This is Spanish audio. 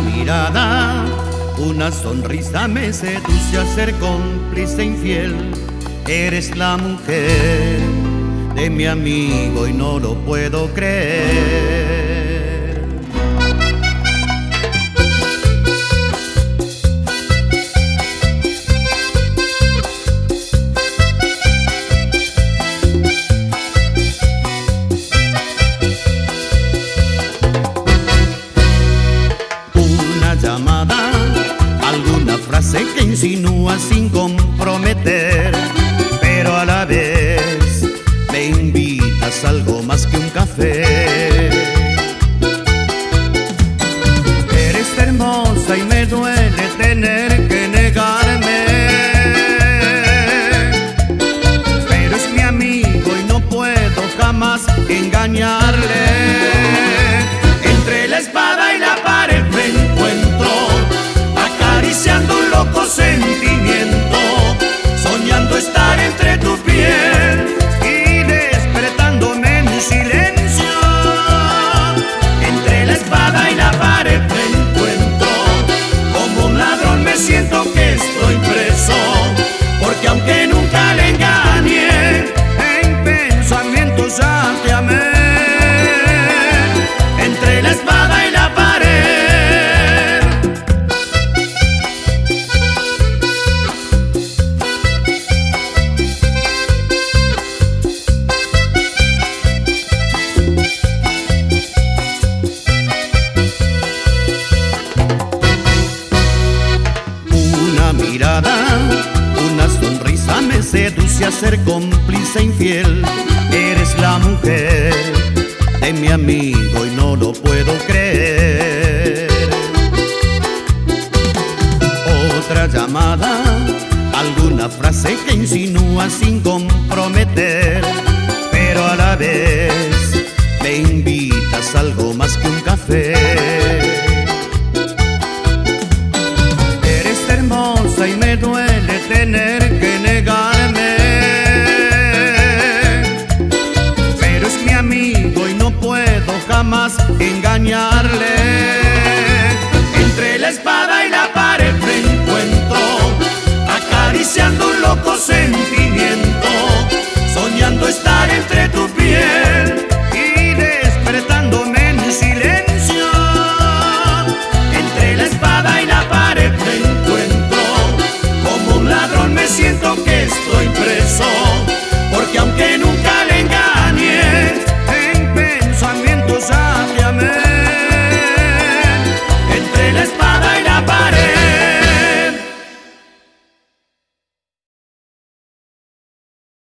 mirada, una sonrisa me seduce a ser cómplice infiel. Eres la mujer de mi amigo y no lo puedo creer. Una llamada, alguna frase que insinúa sin comprometer, pero a la vez me invitas a algo más que un café. Eres hermosa y me duele tener que negarme, pero es mi amigo y no puedo jamás engañarle. Entre la espada y la pared me encuentro, acariciando un loco sentimiento, soñando estar entre tu piel y despertándome en un silencio. Entre la espada y la pared me encuentro, como un ladrón me siento que estoy preso, porque aunque nunca le engañé, en pensamientos ya te amé. Entre la espada y la pared. Una mirada, una sonrisa me seduce a ser cómplice infiel. Eres la mujer de mi amigo y no lo puedo creer. Otra llamada, alguna frase que insinúa sin comprometer, pero a la vez me invitas a algo más que un café. Eres hermosa y me duele